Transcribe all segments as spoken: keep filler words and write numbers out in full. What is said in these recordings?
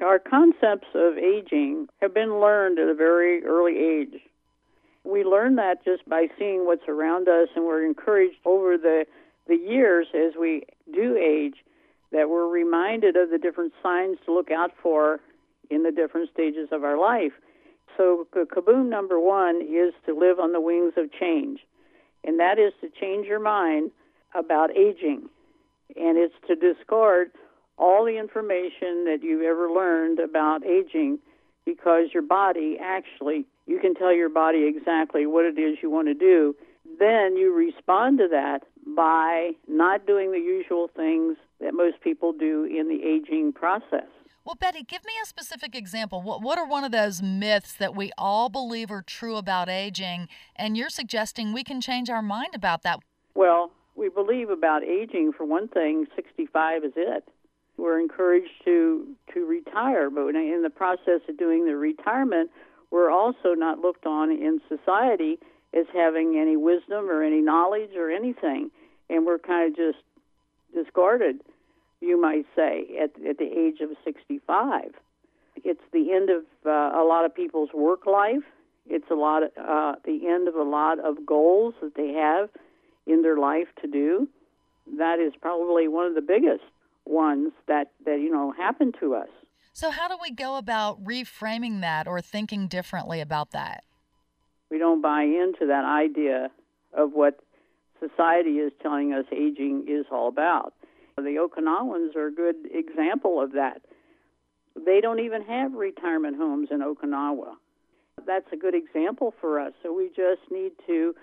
Our concepts of aging have been learned at a very early age. We learn that just by seeing what's around us, and we're encouraged over the, the years as we do age that we're reminded of the different signs to look out for in the different stages of our life. So kaboom number one is to live on the wings of change, and that is to change your mind about aging, and it's to discard all the information that you've ever learned about aging, because your body actually, you can tell your body exactly what it is you want to do. Then you respond to that by not doing the usual things that most people do in the aging process. Well, Betty, give me a specific example. What what are one of those myths that we all believe are true about aging, and you're suggesting we can change our mind about that? Well, we believe about aging, for one thing, sixty-five is it. We're encouraged to, to retire, but in the process of doing the retirement, we're also not looked on in society as having any wisdom or any knowledge or anything, and we're kind of just discarded, you might say, at, at the age of sixty-five. It's the end of uh, a lot of people's work life. It's a lot of, uh, the end of a lot of goals that they have in their life to do. That is probably one of the biggest ones that, that you know, happen to us. So how do we go about reframing that or thinking differently about that? We don't buy into that idea of what society is telling us aging is all about. The Okinawans are a good example of that. They don't even have retirement homes in Okinawa. That's a good example for us. So we just need to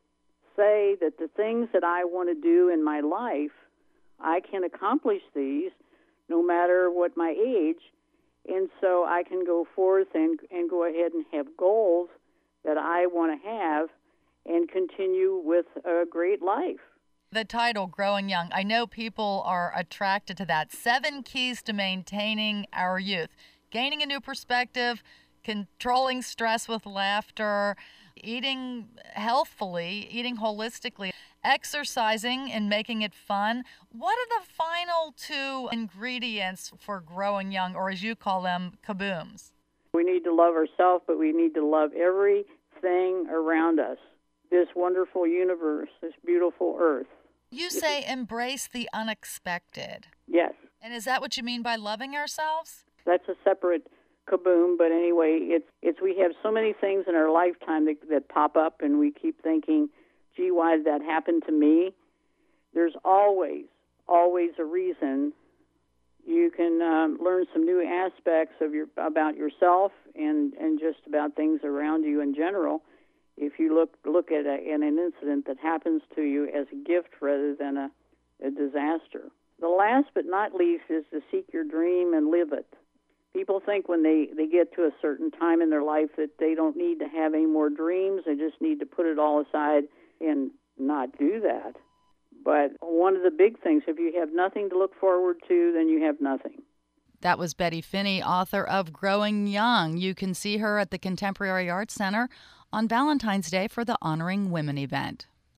say that the things that I want to do in my life, I can accomplish these no matter what my age, and so I can go forth and, and go ahead and have goals that I want to have and continue with a great life. The title, Growing Young, I know people are attracted to that. Seven keys to maintaining our youth. Gaining a new perspective, controlling stress with laughter, eating healthfully, eating holistically, exercising and making it fun. What are the final two ingredients for growing young, or as you call them, kabooms? We need to love ourselves, but we need to love everything around us. This wonderful universe, this beautiful earth. You say embrace the unexpected. Yes. And is that what you mean by loving ourselves? That's a separate kaboom, but anyway, it's it's we have so many things in our lifetime that, that pop up, and we keep thinking, gee, why did that happen to me? There's always, always a reason. You can um, learn some new aspects of your about yourself and, and just about things around you in general if you look look at, a, at an incident that happens to you as a gift rather than a, a disaster. The last but not least is to seek your dream and live it. People think when they, they get to a certain time in their life that they don't need to have any more dreams. They just need to put it all aside and not do that. But one of the big things, if you have nothing to look forward to, then you have nothing. That was Betty Finney, author of Growing Young. You can see her at the Contemporary Arts Center on Valentine's Day for the Honoring Women event.